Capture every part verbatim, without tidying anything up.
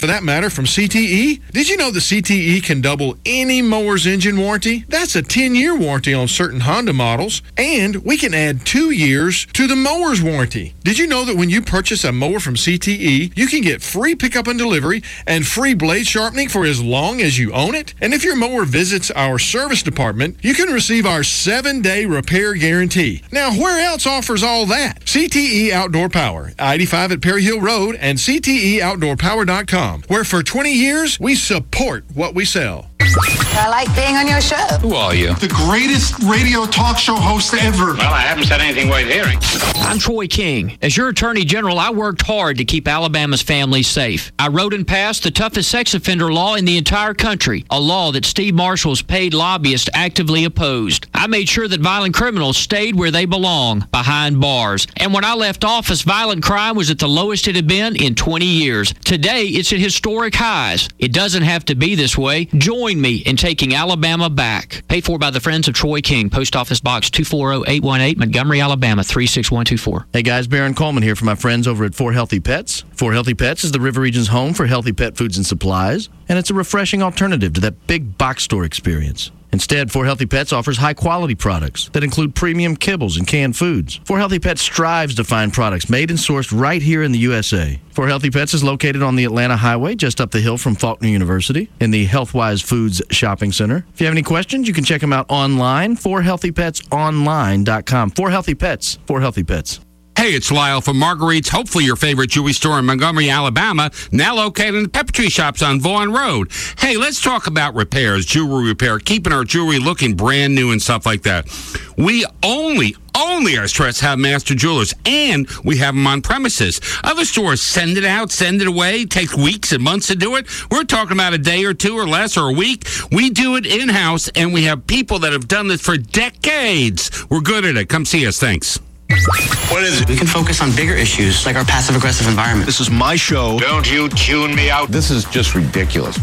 For that matter, from C T E. Did you know that C T E can double any mower's engine warranty? That's a ten-year warranty on certain Honda models, and we can add two years to the mower's warranty. Did you know that when you purchase a mower from C T E, you can get free pickup and delivery and free blade sharpening for as long as you own it? And if your mower visits our service department, you can receive our seven-day repair guarantee. Now, where else offers all that? C T E Outdoor Power, I eighty-five at Perry Hill Road, and C T E outdoor power dot com, where for twenty years, we support what we sell. I like being on your show. Who are you? The greatest radio talk show host ever. Well, I haven't said anything worth hearing. I'm Troy King. As your Attorney General, I worked hard to keep Alabama's families safe. I wrote and passed the toughest sex offender law in the entire country, a law that Steve Marshall's paid lobbyists actively opposed. I made sure that violent criminals stayed where they belong, behind bars. And when I left office, violent crime was at the lowest it had been in twenty years. Today, it's at historic highs. It doesn't have to be this way. Join me in taking Alabama back. Paid for by the Friends of Troy King. Post Office Box two four zero eight one eight, Montgomery, Alabama three six one two four. Hey guys, Baron Coleman here for my friends over at For Healthy Pets. For Healthy Pets is the River Region's home for healthy pet foods and supplies, and it's a refreshing alternative to that big box store experience. Instead, For Healthy Pets offers high-quality products that include premium kibbles and canned foods. For Healthy Pets strives to find products made and sourced right here in the U S A. For Healthy Pets is located on the Atlanta Highway, just up the hill from Faulkner University, in the Healthwise Foods Shopping Center. If you have any questions, you can check them out online, for healthy pets online dot com. For Healthy Pets. For Healthy Pets. Hey, it's Lyle from Marguerite's, hopefully your favorite jewelry store in Montgomery, Alabama, now located in the Pepper Shops on Vaughan Road. Hey, let's talk about repairs, jewelry repair, keeping our jewelry looking brand new and stuff like that. We only, only, I stress, have master jewelers, and we have them on premises. Other stores send it out, send it away, take weeks and months to do it. We're talking about a day or two or less or a week. We do it in-house, and we have people that have done this for decades. We're good at it. Come see us. Thanks. What is it? We can focus on bigger issues like our passive-aggressive environment. This is my show. Don't you tune me out. This is just ridiculous.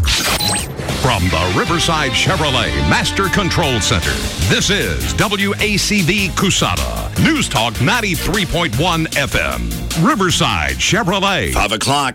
From the Riverside Chevrolet Master Control Center, this is W A C V Cusada, News Talk ninety-three point one F M. Riverside Chevrolet. Five o'clock.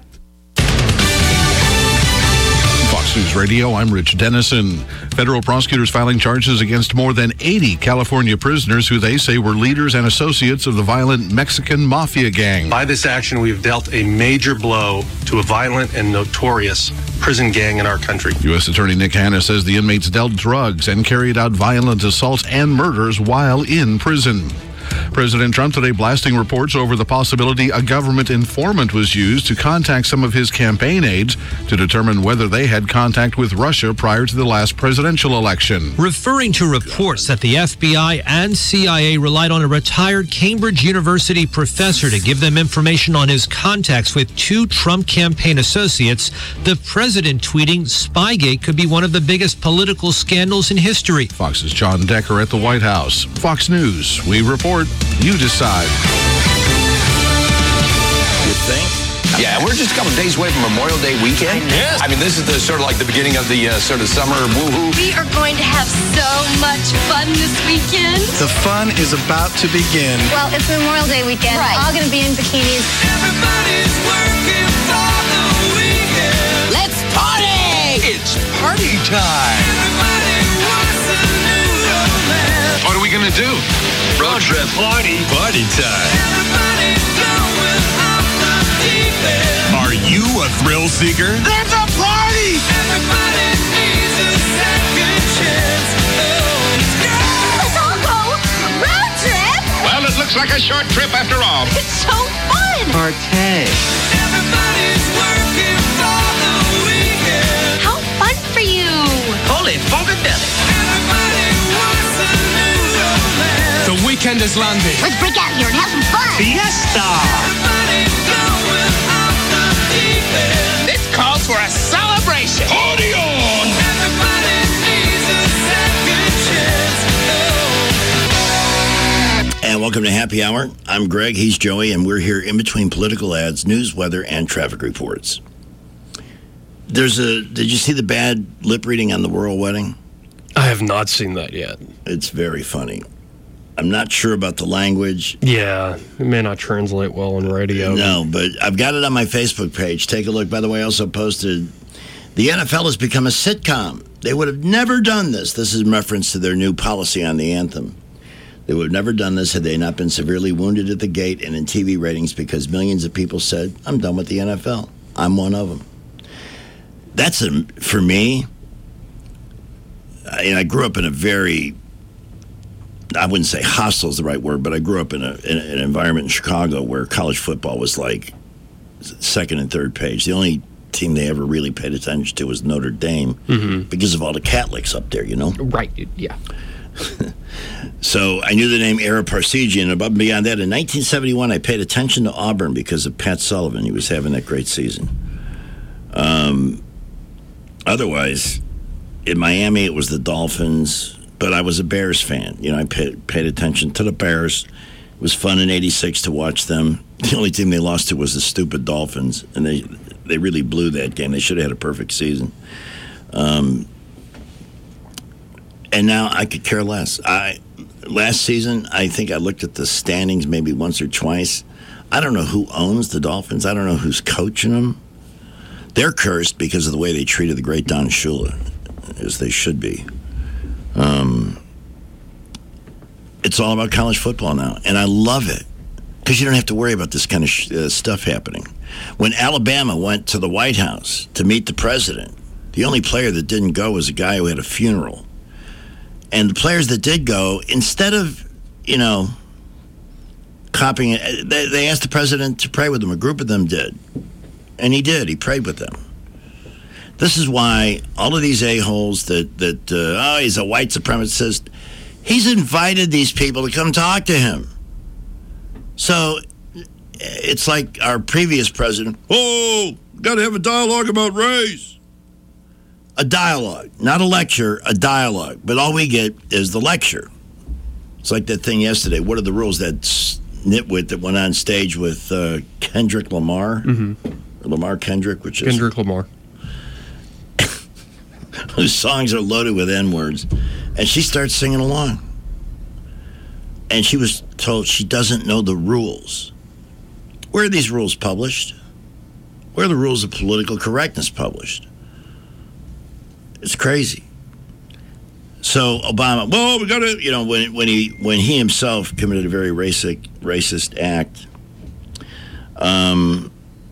Fox News Radio, I'm Rich Dennison. Federal prosecutors filing charges against more than eighty California prisoners who they say were leaders and associates of the violent Mexican mafia gang. By this action, we've dealt a major blow to a violent and notorious prison gang in our country. U S Attorney Nick Hanna says the inmates dealt drugs and carried out violent assaults and murders while in prison. President Trump today blasting reports over the possibility a government informant was used to contact some of his campaign aides to determine whether they had contact with Russia prior to the last presidential election. Referring to reports that the F B I and C I A relied on a retired Cambridge University professor to give them information on his contacts with two Trump campaign associates, the president tweeting Spygate could be one of the biggest political scandals in history. Fox's John Decker at the White House. Fox News, we report, you decide. You think? Yeah, we're just a couple days away from Memorial Day weekend. Yes. I mean, this is the sort of like the beginning of the uh, sort of summer woohoo. We are going to have so much fun this weekend. The fun is about to begin. Well, it's Memorial Day weekend. Right. We're all going to be in bikinis. Everybody's working for the weekend. Let's party! It's party time. Everybody wants a new romance. What are we going to do? Road trip. Party. Party time. Everybody's going off the deep end. Are you a thrill seeker? There's a party. Everybody needs a second chance. Oh, let's go. Let's all go. Road trip. Well, it looks like a short trip after all. It's so fun. Partay. Everybody's working for the weekend. How fun for you. Holy funkadelic. Everybody wants a new romance. The weekend has landed. Let's break out here and have some fun. Fiesta. Everybody's going off the deep end. This calls for a celebration. Party on. Everybody needs a second chance. Oh. And welcome to Happy Hour. I'm Greg, he's Joey, and we're here in between political ads, news, weather, and traffic reports. There's a, did you see the bad lip reading on the royal wedding? I have not seen that yet. It's very funny. I'm not sure about the language. Yeah, it may not translate well on radio. No, but I've got it on my Facebook page. Take a look. By the way, I also posted, the N F L has become a sitcom. They would have never done this. This is in reference to their new policy on the anthem. They would have never done this had they not been severely wounded at the gate and in T V ratings because millions of people said, I'm done with the N F L. I'm one of them. That's, a, for me, I, I grew up in a very, I wouldn't say hostile is the right word, but I grew up in, a, in an environment in Chicago where college football was like second and third page. The only team they ever really paid attention to was Notre Dame mm-hmm. because of all the Catholics up there, you know? Right, yeah. So I knew the name Ara Parseghian, and above and beyond that, in nineteen seventy-one, I paid attention to Auburn because of Pat Sullivan. He was having that great season. Um, otherwise, in Miami, it was the Dolphins, but I was a Bears fan. You know, I paid, paid attention to the Bears. It was fun in eighty-six to watch them. The only team they lost to was the stupid Dolphins, and they they really blew that game. They should have had a perfect season. Um, and now I could care less. I last season, I think I looked at the standings maybe once or twice. I don't know who owns the Dolphins. I don't know who's coaching them. They're cursed because of the way they treated the great Don Shula, as they should be. Um, it's all about college football now, and I love it because you don't have to worry about this kind of sh- uh, stuff happening. When Alabama went to the White House to meet the president, the only player that didn't go was a guy who had a funeral. And the players that did go, instead of, you know, copying it, they, they asked the president to pray with them. A group of them did. And he did. He prayed with them. This is why all of these a-holes that, that uh, oh, he's a white supremacist, he's invited these people to come talk to him. So it's like our previous president, oh, got to have a dialogue about race. A dialogue, not a lecture, a dialogue. But all we get is the lecture. It's like that thing yesterday. What are the rules? That nitwit that went on stage with uh, Kendrick Lamar. Mm-hmm. Lamar Kendrick, which is... Kendrick Lamar. Whose songs are loaded with N-words. And she starts singing along. And she was told she doesn't know the rules. Where are these rules published? Where are the rules of political correctness published? It's crazy. So Obama, well, we got to, you know, when when he when he himself committed a very racist racist act, um,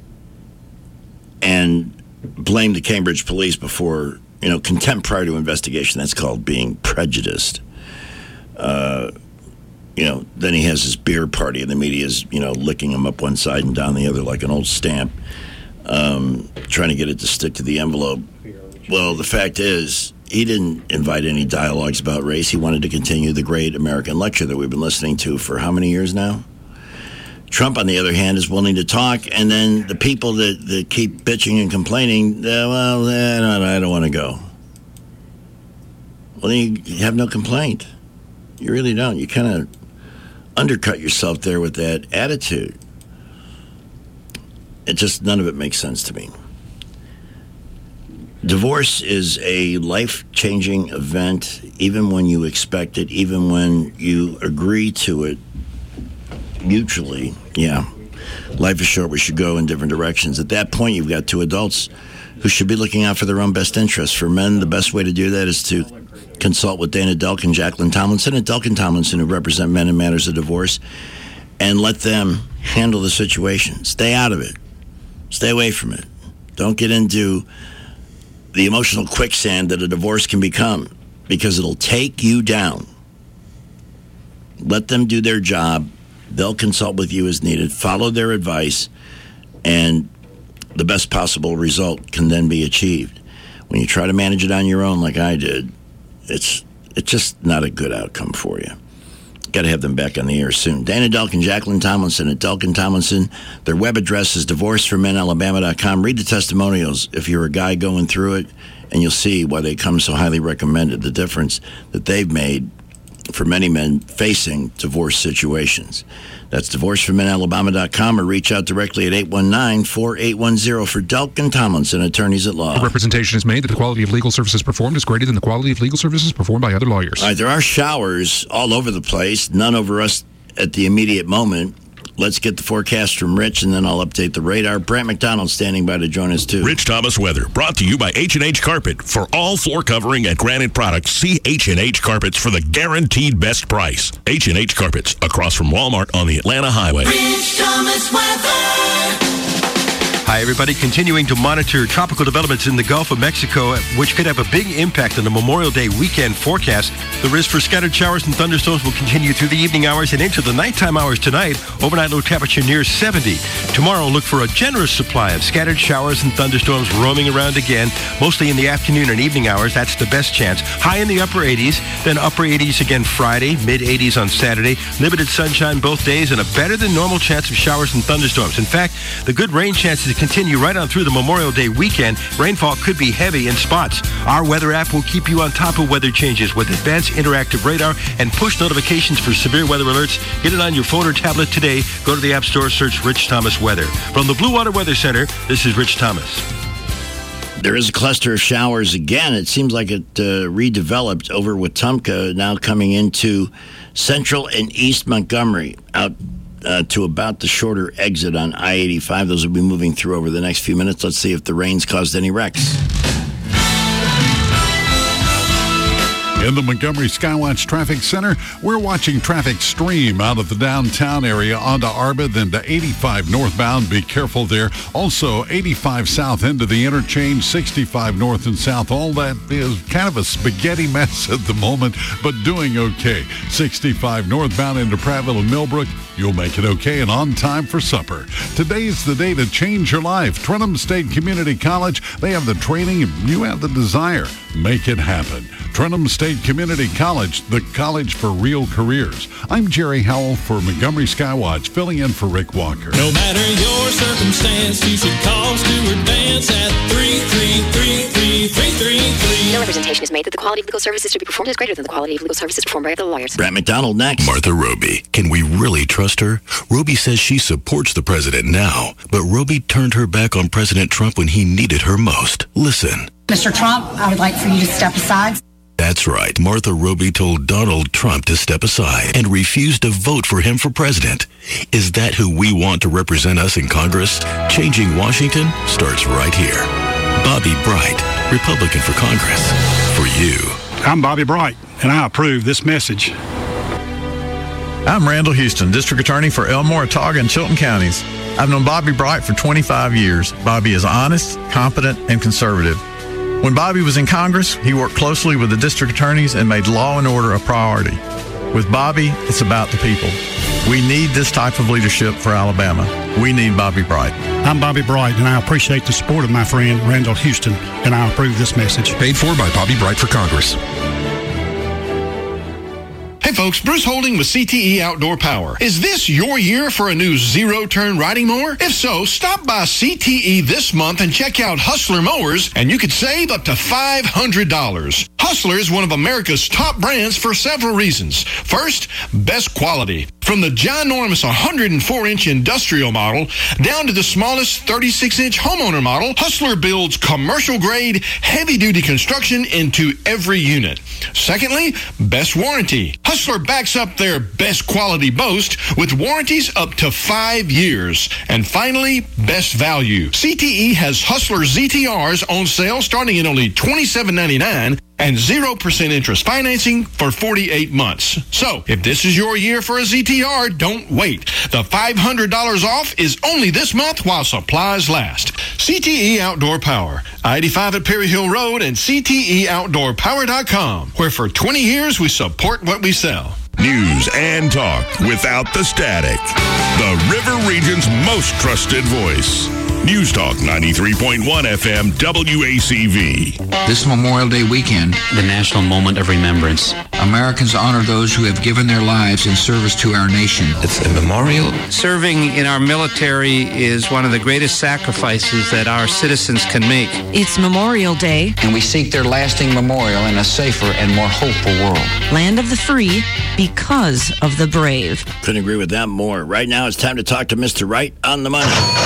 and blamed the Cambridge police before, you know, contempt prior to investigation. That's called being prejudiced. Uh, you know, then he has his beer party, and the media's, you know, licking him up one side and down the other like an old stamp, um, trying to get it to stick to the envelope. Well, the fact is, he didn't invite any dialogues about race. He wanted to continue the great American lecture that we've been listening to for how many years now? Trump, on the other hand, is willing to talk, and then the people that, that keep bitching and complaining, uh, well, eh, no, I don't want to go. Well, then you have no complaint. You really don't. You kind of undercut yourself there with that attitude. It just, none of it makes sense to me. Divorce is a life-changing event, even when you expect it, even when you agree to it mutually. Yeah, life is short. We should go in different directions. At that point, you've got two adults who should be looking out for their own best interests. For men, the best way to do that is to consult with Dana Delk and Jacqueline Tomlinson at Delk and Tomlinson, who represent men in matters of divorce, and let them handle the situation. Stay out of it. Stay away from it. Don't get into the emotional quicksand that a divorce can become, because it'll take you down. Let them do their job. They'll consult with you as needed. Follow their advice, and the best possible result can then be achieved. When you try to manage it on your own like I did, it's it's just not a good outcome for you. Got to have them back on the air soon. Dana Delk and Jacqueline Tomlinson at Delk and Tomlinson. Their web address is divorce for men alabama dot com. Read the testimonials if you're a guy going through it, and you'll see why they come so highly recommended, the difference that they've made for many men facing divorce situations. That's divorce for men alabama dot com or reach out directly at eight one nine, four eight one zero for Delkin Tomlinson, attorneys at law. A representation is made that the quality of legal services performed is greater than the quality of legal services performed by other lawyers. All right, there are showers all over the place, none over us at the immediate moment. Let's get the forecast from Rich, and then I'll update the radar. Brant McDonald standing by to join us, too. Rich Thomas weather, brought to you by H and H Carpet. For all floor covering and granite products, see H and H Carpets for the guaranteed best price. H and H Carpets, across from Walmart on the Atlanta Highway. Rich Thomas weather. Hi, everybody. Continuing to monitor tropical developments in the Gulf of Mexico, which could have a big impact on the Memorial Day weekend forecast. The risk for scattered showers and thunderstorms will continue through the evening hours and into the nighttime hours tonight. Overnight low temperature near seventy. Tomorrow, look for a generous supply of scattered showers and thunderstorms roaming around again, mostly in the afternoon and evening hours. That's the best chance. High in the upper eighties, then upper eighties again Friday, mid eighties on Saturday. Limited sunshine both days and a better than normal chance of showers and thunderstorms. In fact, the good rain chances continue right on through the Memorial Day weekend. Rainfall could be heavy in spots. Our weather app will keep you on top of weather changes with advanced interactive radar and push notifications for severe weather alerts. Get it on your phone or tablet today. Go to the App Store, search Rich Thomas Weather. From the Blue Water Weather Center, this is Rich Thomas. There is a cluster of showers again. It seems like it uh, redeveloped over Wetumpka, now coming into central and east Montgomery, out Uh, to about the shorter exit on I eighty-five. Those will be moving through over the next few minutes. Let's see if the rain's caused any wrecks. In the Montgomery Skywatch Traffic Center, we're watching traffic stream out of the downtown area onto Arba, then to eighty-five northbound. Be careful there. Also, eighty-five south into the interchange, sixty-five north and south. All that is kind of a spaghetti mess at the moment, but doing okay. sixty-five northbound into Prattville and Millbrook. You'll make it okay and on time for supper. Today's the day to change your life. Trenton State Community College, they have the training and you have the desire. Make it happen. Trenton State Community College, the college for real careers. I'm Jerry Howell for Montgomery Skywatch, filling in for Rick Walker. No matter your circumstance, you should call Stuart Vance at three three three, three three three three. No representation is made that the quality of legal services to be performed is greater than the quality of legal services performed by other lawyers. Brant McDonald next. Martha Roby. Can we really trust her? Roby says she supports the president now, but Roby turned her back on President Trump when he needed her most. Listen. Mister Trump, I would like for you to step aside. That's right. Martha Roby told Donald Trump to step aside and refused to vote for him for president. Is that who we want to represent us in Congress? Changing Washington starts right here. Bobby Bright, Republican for Congress. For you. I'm Bobby Bright, and I approve this message. I'm Randall Houston, District Attorney for Elmore, Autauga, and Chilton counties. I've known Bobby Bright for twenty-five years. Bobby is honest, competent, and conservative. When Bobby was in Congress, he worked closely with the district attorneys and made law and order a priority. With Bobby, it's about the people. We need this type of leadership for Alabama. We need Bobby Bright. I'm Bobby Bright, and I appreciate the support of my friend Randall Houston, and I approve this message. Paid for by Bobby Bright for Congress. Hey folks, Bruce Holding with C T E Outdoor Power. Is this your year for a new zero-turn riding mower? If so, stop by C T E this month and check out Hustler Mowers, and you could save up to five hundred dollars. Hustler is one of America's top brands for several reasons. First, best quality. From the ginormous one hundred four inch industrial model down to the smallest thirty-six inch homeowner model, Hustler builds commercial-grade, heavy-duty construction into every unit. Secondly, best warranty. Hustler backs up their best quality boast with warranties up to five years. And finally, best value. C T E has Hustler Z T Rs on sale starting at only twenty-seven ninety-nine and zero percent interest financing for forty-eight months. So, if this is your year for a Z T R, don't wait. The five hundred dollars off is only this month while supplies last. C T E Outdoor Power, I eighty-five at Perry Hill Road and C T E outdoor power dot com, where for twenty years we support what we sell. News and talk without the static. The River Region's most trusted voice. News Talk ninety-three point one F M W A C V. This Memorial Day weekend, the national moment of remembrance. Americans honor those who have given their lives in service to our nation. It's a memorial. Serving in our military is one of the greatest sacrifices that our citizens can make. It's Memorial Day. And we seek their lasting memorial in a safer and more hopeful world. Land of the free because of the brave. Couldn't agree with that more. Right now it's time to talk to Mister Right on the Money.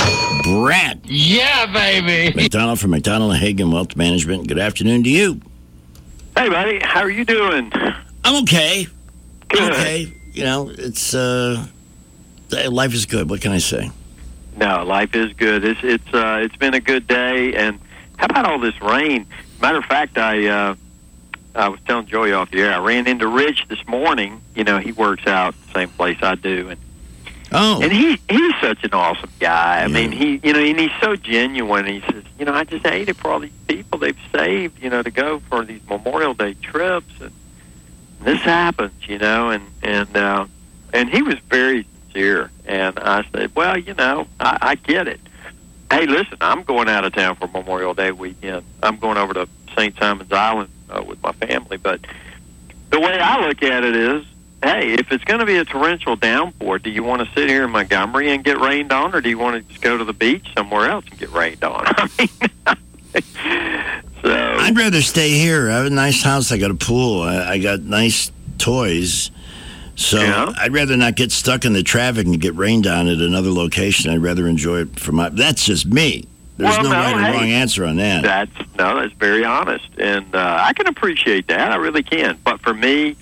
Brad. Yeah, baby. McDonald from McDonald Hagen Wealth Management. Good afternoon to you. Hey, buddy. How are you doing? I'm okay. Good. I'm okay. You know, it's, uh, life is good. What can I say? No, life is good. It's, it's, uh, it's been a good day. And how about all this rain? Matter of fact, I, uh, I was telling Joey off the air, I ran into Rich this morning. You know, he works out the same place I do. And Oh. And he he's such an awesome guy. I yeah. mean, he you know, and he's so genuine. He says, you know, I just hate it for all these people they've saved, you know, to go for these Memorial Day trips, and this happens, you know, and and uh, and he was very sincere. And I said, well, you know, I, I get it. Hey, listen, I'm going out of town for Memorial Day weekend. I'm going over to Saint Simon's Island uh, with my family. But the way I look at it is, hey, if it's going to be a torrential downpour, do you want to sit here in Montgomery and get rained on, or do you want to just go to the beach somewhere else and get rained on? I mean, so I'd rather stay here. I have a nice house. I got a pool. I, I got nice toys. So yeah. I'd rather not get stuck in the traffic and get rained on at another location. I'd rather enjoy it for my. That's just me. There's well, no, no right or hey, wrong answer on that. That's no, that's very honest, and uh, I can appreciate that. I really can. But for me,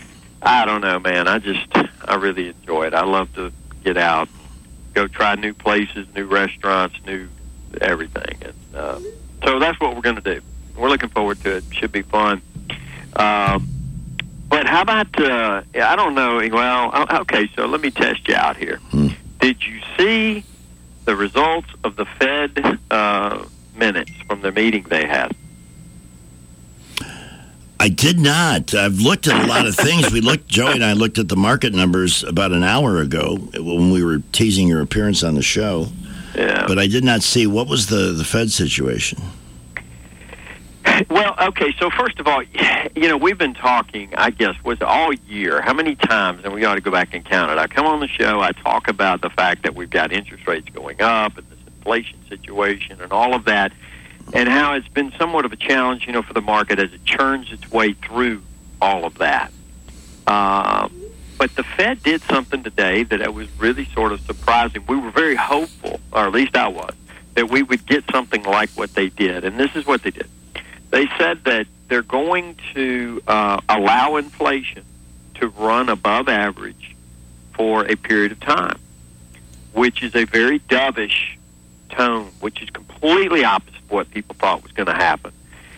I don't know, man. I just, I really enjoy it. I love to get out, go try new places, new restaurants, new everything. And uh, so that's what we're going to do. We're looking forward to it. Should be fun. Um, but how about, uh, I don't know, well, okay, so let me test you out here. Hmm. Did you see the results of the Fed uh, minutes from the meeting they had? I did not. I've looked at a lot of things. We looked, Joey and I looked at the market numbers about an hour ago when we were teasing your appearance on the show. Yeah. But I did not see, what was the, the Fed situation? Well, okay, so first of all, you know, we've been talking, I guess, was all year. How many times, and we ought to go back and count it. I come on the show, I talk about the fact that we've got interest rates going up and this inflation situation and all of that, and how it's been somewhat of a challenge, you know, for the market as it churns its way through all of that. Uh, but the Fed did something today that was really sort of surprising. We were very hopeful, or at least I was, that we would get something like what they did, and this is what they did. They said that they're going to uh, allow inflation to run above average for a period of time, which is a very dovish tone, which is completely opposite of what people thought was going to happen.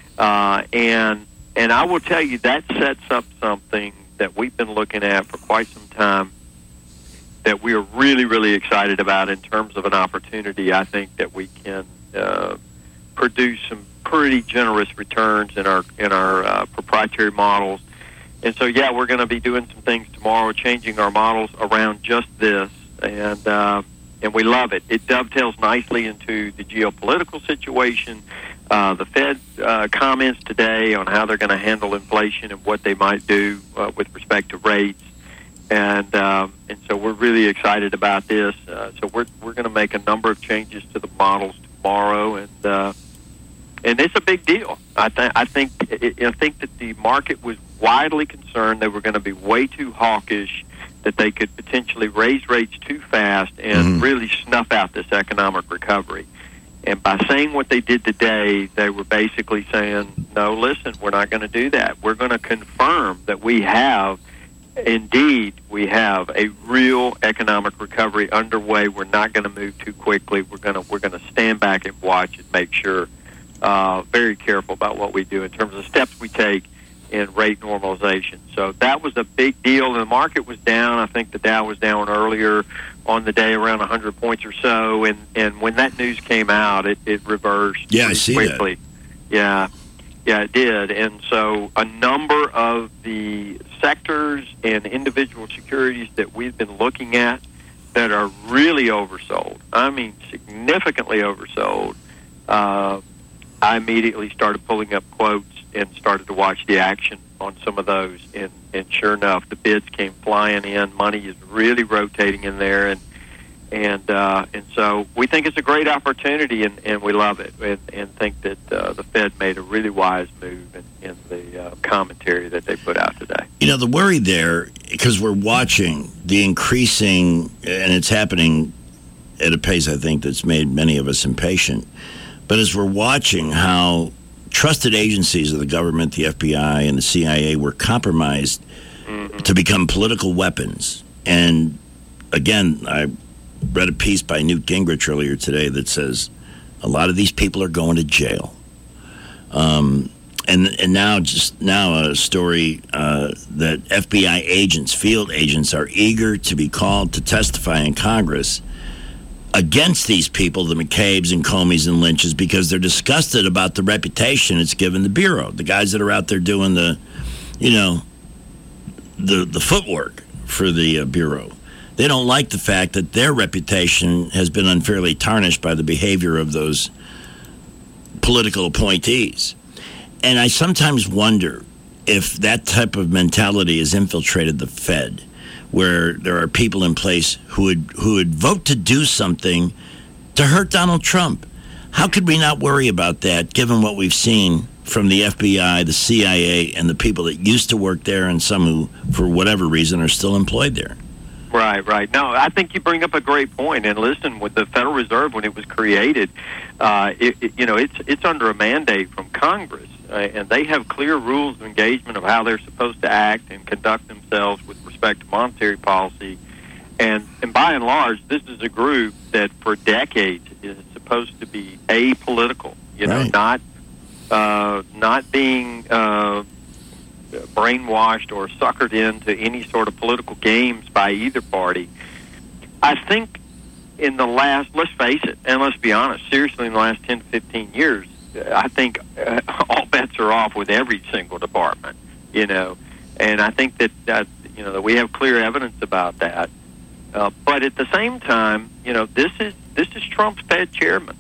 Uh, and and I will tell you, that sets up something that we've been looking at for quite some time that we are really, really excited about in terms of an opportunity. I think that we can uh, produce some pretty generous returns in our in our uh, proprietary models. And so, yeah, we're going to be doing some things tomorrow, changing our models around just this, and uh, and we love it. It dovetails nicely into the geopolitical situation, uh, the Fed uh, comments today on how they're going to handle inflation and what they might do uh, with respect to rates, and um, and so we're really excited about this. Uh, so we're we're going to make a number of changes to the models tomorrow, and. Uh, And it's a big deal. I, th- I think I think that the market was widely concerned they were going to be way too hawkish, that they could potentially raise rates too fast and mm-hmm. really snuff out this economic recovery. And by saying what they did today, they were basically saying, no, listen, we're not going to do that. We're going to confirm that we have, indeed, we have a real economic recovery underway. We're not going to move too quickly. We're going to we're going to stand back and watch and make sure. Uh, very careful about what we do in terms of steps we take in rate normalization. So that was a big deal. The market was down. I think the Dow was down earlier on the day around one hundred points or so. And, and when that news came out, it, it reversed yeah, I see quickly. That. Yeah, yeah, it did. And so a number of the sectors and individual securities that we've been looking at that are really oversold. I mean, significantly oversold. Uh, I immediately started pulling up quotes and started to watch the action on some of those. And, and sure enough, the bids came flying in. Money is really rotating in there. And and uh, and so we think it's a great opportunity, and, and we love it, and, and think that uh, the Fed made a really wise move in, in the uh, commentary that they put out today. You know, the worry there, because we're watching the increasing, and it's happening at a pace, I think, that's made many of us impatient. But as we're watching how trusted agencies of the government, the F B I and the C I A, were compromised mm-hmm. to become political weapons. And again, I read a piece by Newt Gingrich earlier today that says a lot of these people are going to jail. Um, and and now just now a story uh, that F B I agents, field agents, are eager to be called to testify in Congress against these people, the McCabe's and Comeys and Lynch's, because they're disgusted about the reputation it's given the Bureau. The guys that are out there doing the, you know, the the footwork for the uh, Bureau. They don't like the fact that their reputation has been unfairly tarnished by the behavior of those political appointees. And I sometimes wonder if that type of mentality has infiltrated the Fed, where there are people in place who would who would vote to do something to hurt Donald Trump. How could we not worry about that, given what we've seen from the F B I, the C I A, and the people that used to work there, and some who, for whatever reason, are still employed there? Right, right. No, I think you bring up a great point. And listen, with the Federal Reserve, when it was created, uh, it, it, you know, it's it's under a mandate from Congress, uh, and they have clear rules of engagement of how they're supposed to act and conduct themselves with respect to monetary policy. And and by and large, this is a group that for decades is supposed to be apolitical. You know, right. not uh, not being Uh, brainwashed or suckered into any sort of political games by either party. I think in the last, let's face it, and let's be honest, seriously, in the last ten to fifteen years, I think uh, all bets are off with every single department, you know, and I think that, that you know, that we have clear evidence about that. Uh, but at the same time, you know, this is, this is Trump's Fed chairman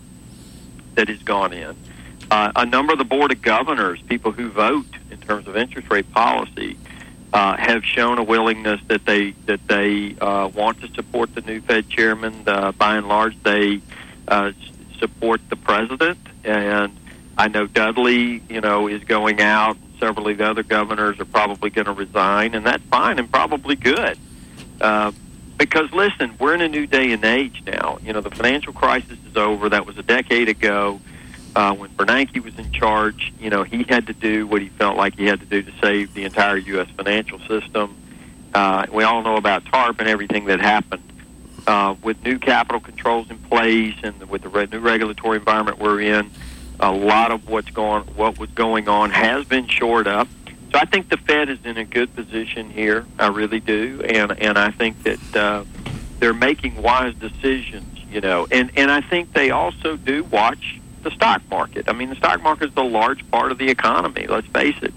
that has gone in. Uh, a number of the Board of Governors, people who vote in terms of interest rate policy, uh, have shown a willingness that they that they uh, want to support the new Fed chairman. Uh, by and large, they uh, s- support the president, and I know Dudley, you know, is going out. Several of the other governors are probably going to resign, and that's fine and probably good. Uh, because listen, we're in a new day and age now. You know, the financial crisis is over. That was a decade ago. Uh, when Bernanke was in charge, you know, he had to do what he felt like he had to do to save the entire U S financial system. Uh, we all know about TARP and everything that happened. Uh, with new capital controls in place and with the re- new regulatory environment we're in, a lot of what's going, what was going on has been shored up. So I think the Fed is in a good position here. I really do, and and I think that uh, they're making wise decisions. You know, and and I think they also do watch the stock market. I mean, the stock market is a large part of the economy, let's face it.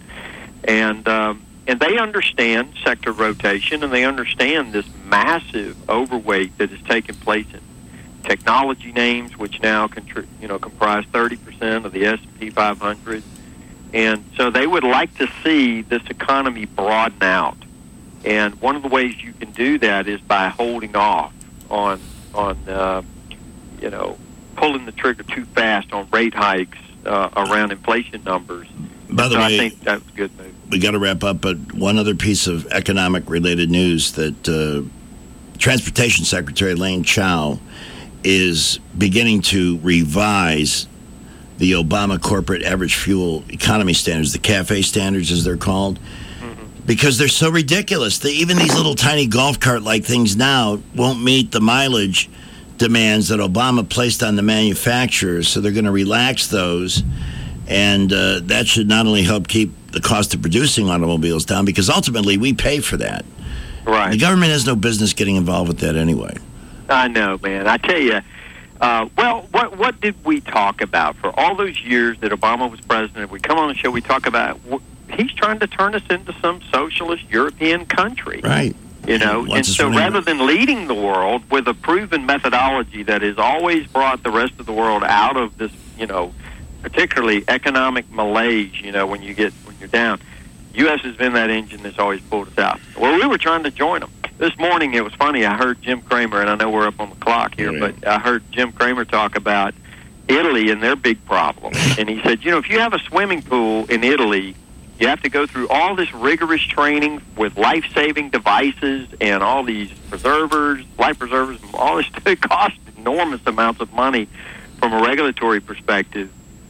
And um, and they understand sector rotation, and they understand this massive overweight that has taken place in technology names, which now contri- you know comprise thirty percent of the S and P five hundred. And so they would like to see this economy broaden out. And one of the ways you can do that is by holding off on on uh, you know pulling the trigger too fast on rate hikes uh, around inflation numbers. By the so way, I think that's a good move. We got to wrap up, but one other piece of economic-related news that uh, Transportation Secretary Elaine Chao is beginning to revise the Obama corporate average fuel economy standards, the CAFE standards as they're called, mm-hmm. because they're so ridiculous. They, even these little tiny golf cart-like things now won't meet the mileage demands that Obama placed on the manufacturers, so they're going to relax those, and uh, that should not only help keep the cost of producing automobiles down, because ultimately we pay for that. Right. The government has no business getting involved with that anyway. I know, man. I tell you, uh, well, what what did we talk about for all those years that Obama was president? We come on the show, we talk about, he's trying to turn us into some socialist European country. Right. You know, Once and it's so running- rather than leading the world with a proven methodology that has always brought the rest of the world out of this, you know, particularly economic malaise, you know, when you get when you're down, U S has been that engine that's always pulled us out. Well, we were trying to join them. This morning, it was funny. I heard Jim Cramer, and I know we're up on the clock here, Yeah. but I heard Jim Cramer talk about Italy and their big problem. And he said, you know, if you have a swimming pool in Italy, you have to go through all this rigorous training with life-saving devices and all these preservers, life preservers, and all this. It costs enormous amounts of money from a regulatory perspective.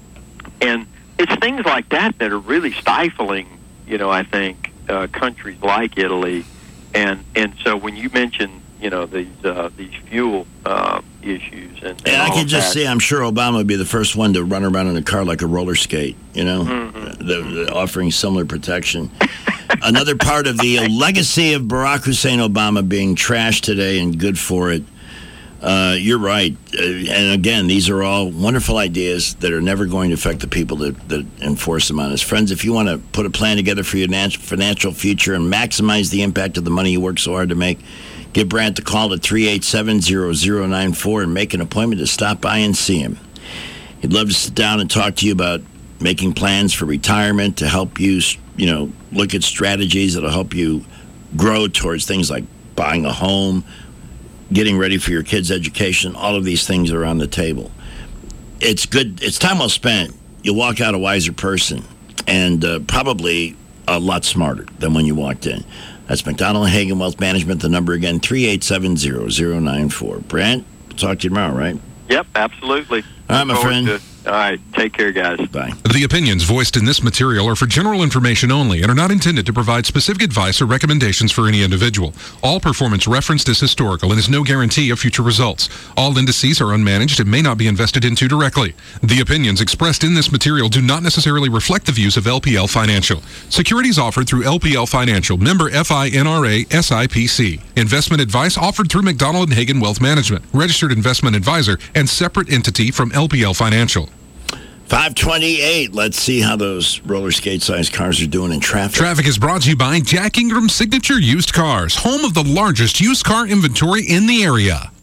And it's things like that that are really stifling, you know, I think, uh, countries like Italy. And and so when you mention, you know, these uh, these fuel uh, issues and, and Yeah, I all can of just that, see. I'm sure Obama would be the first one to run around in a car like a roller skate. You know, Mm-hmm. the, the offering similar protection. Another part of the legacy of Barack Hussein Obama being trashed today, and good for it. Uh, you're right. Uh, and again, these are all wonderful ideas that are never going to affect the people that, that enforce them on us. Friends, if you want to put a plan together for your nat- financial future and maximize the impact of the money you work so hard to make, give Brant a call at three eight seven, zero zero nine four and make an appointment to stop by and see him. He'd love to sit down and talk to you about making plans for retirement, to help you, you know, look at strategies that'll help you grow towards things like buying a home, getting ready for your kids' education. All of these things are on the table. It's good. It's time well spent. You'll walk out a wiser person and uh, probably a lot smarter than when you walked in. That's McDonald and Hagen Wealth Management. The number again, three eight seven, zero zero nine four. Brant, we'll talk to you tomorrow, right? Yep, absolutely. All right, my Look forward friend. to it. All right, take care, guys. Bye. The opinions voiced in this material are for general information only and are not intended to provide specific advice or recommendations for any individual. All performance referenced is historical and is no guarantee of future results. All indices are unmanaged and may not be invested into directly. The opinions expressed in this material do not necessarily reflect the views of L P L Financial. Securities offered through L P L Financial, member F I N R A S I P C. Investment advice offered through McDonald and Hagen Wealth Management, registered investment advisor and separate entity from L P L Financial. five twenty-eight. Let's see how those roller skate-sized cars are doing in traffic. Traffic is brought to you by Jack Ingram Signature Used Cars, home of the largest used car inventory in the area.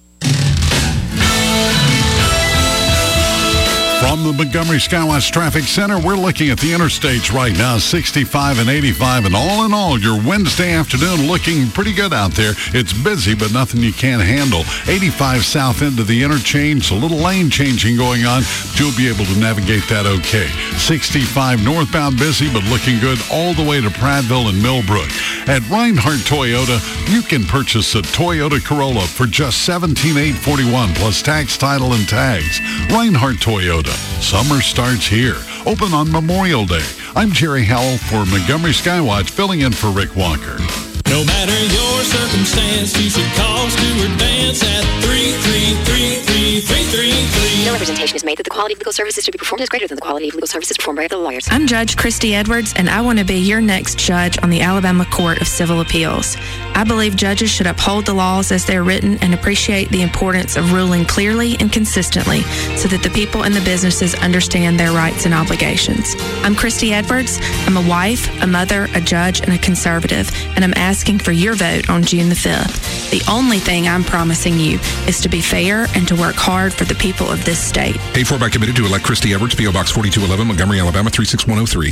From the Montgomery Skywatch Traffic Center, we're looking at the interstates right now, sixty-five and eighty-five, and all in all, your Wednesday afternoon looking pretty good out there. It's busy, but nothing you can't handle. eighty-five south into the interchange, a little lane changing going on, but you'll be able to navigate that okay. sixty-five northbound busy, but looking good all the way to Prattville and Millbrook. At Reinhardt Toyota, you can purchase a Toyota Corolla for just seventeen thousand eight hundred forty-one dollars plus tax, title, and tags. Reinhardt Toyota. Summer starts here. Open on Memorial Day. I'm Jerry Howell for Montgomery Skywatch, filling in for Rick Walker. No matter your circumstance, you should call Stuart Vance at three three three, three three three three. No representation is made that the quality of legal services to be performed is greater than the quality of legal services performed by other lawyers. I'm Judge Christy Edwards, and I want to be your next judge on the Alabama Court of Civil Appeals. I believe judges should uphold the laws as they're written and appreciate the importance of ruling clearly and consistently so that the people and the businesses understand their rights and obligations. I'm Christy Edwards. I'm a wife, a mother, a judge, and a conservative, and I'm asking for your vote on June the fifth. The only thing I'm promising you is to be fair and to work hard for the people of this state. Paid for by committed to elect Christy Edwards, P O Box forty-two eleven, Montgomery, Alabama three six one oh three.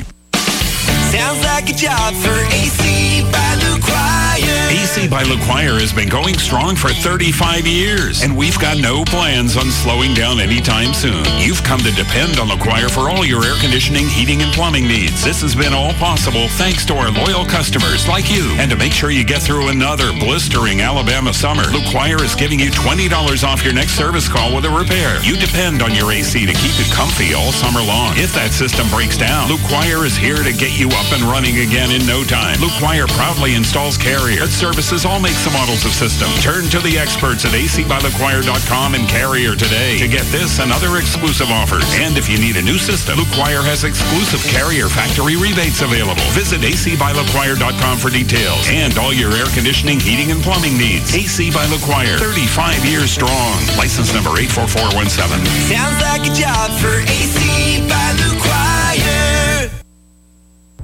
Sounds like a job for A C by LaQuire. A C by LaQuire has been going strong for thirty-five years, and we've got no plans on slowing down anytime soon. You've come to depend on LaQuire for all your air conditioning, heating, and plumbing needs. This has been all possible thanks to our loyal customers like you. And to make sure you get through another blistering Alabama summer, LaQuire is giving you twenty dollars off your next service call with a repair. You depend on your A C to keep it comfy all summer long. If that system breaks down, LaQuire is here to get you up and running again in no time. LaQuire proudly installs Carrier that services all makes and models of systems. Turn to the experts at A C by LaQuire dot com and Carrier today to get this and other exclusive offers. And if you need a new system, LaQuire has exclusive Carrier factory rebates available. Visit A C by LaQuire dot com for details and all your air conditioning, heating, and plumbing needs. A C by LaQuire, thirty-five years strong. License number eight four four one seven. Sounds like a job for A C by LaQuire. There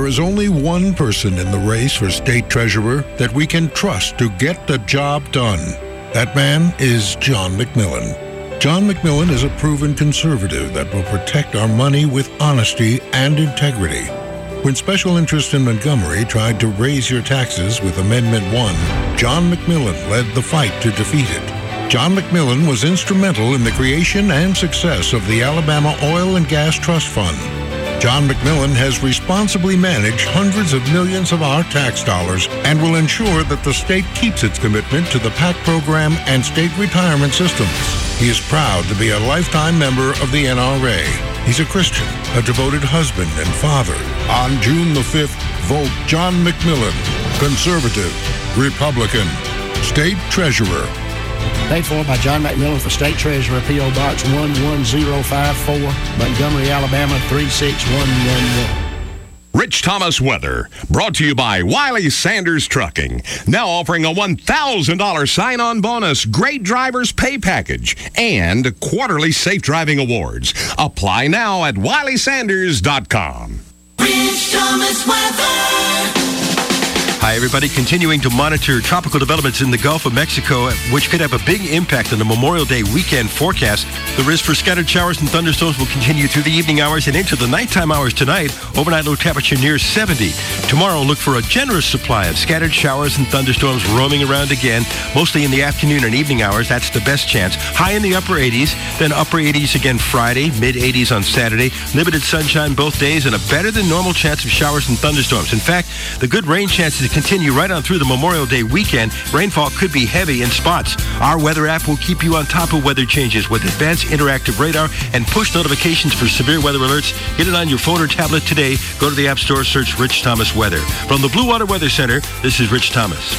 is only one person in the race for state treasurer that we can trust to get the job done. That man is John McMillan. John McMillan is a proven conservative that will protect our money with honesty and integrity. When Special Interest in Montgomery tried to raise your taxes with Amendment one, John McMillan led the fight to defeat it. John McMillan was instrumental in the creation and success of the Alabama Oil and Gas Trust Fund. John McMillan has responsibly managed hundreds of millions of our tax dollars and will ensure that the state keeps its commitment to the PAC program and state retirement systems. He is proud to be a lifetime member of the N R A. He's a Christian, a devoted husband and father. On June the fifth, vote John McMillan, conservative, Republican, state treasurer. Paid for by John McMillan for State Treasurer, P O. Box one one zero five four, Montgomery, Alabama three six one one one. Rich Thomas weather, brought to you by Wiley Sanders Trucking. Now offering a one thousand dollars sign-on bonus, great drivers pay package, and quarterly safe driving awards. Apply now at wiley sanders dot com. Rich Thomas weather. Hi, everybody. Continuing to monitor tropical developments in the Gulf of Mexico, which could have a big impact on the Memorial Day weekend forecast. The risk for scattered showers and thunderstorms will continue through the evening hours and into the nighttime hours tonight. Overnight low temperature near seventy. Tomorrow, look for a generous supply of scattered showers and thunderstorms roaming around again, mostly in the afternoon and evening hours. That's the best chance. High in the upper eighties, then upper eighties again Friday, mid eighties on Saturday. Limited sunshine both days and a better than normal chance of showers and thunderstorms. In fact, the good rain chances continue right on through the Memorial Day weekend. Rainfall could be heavy in spots. Our weather app will keep you on top of weather changes with advanced interactive radar and push notifications for severe weather alerts. Get it on your phone or tablet today. Go to the App Store, search Rich Thomas Weather. From the Blue Water Weather Center, this is Rich Thomas.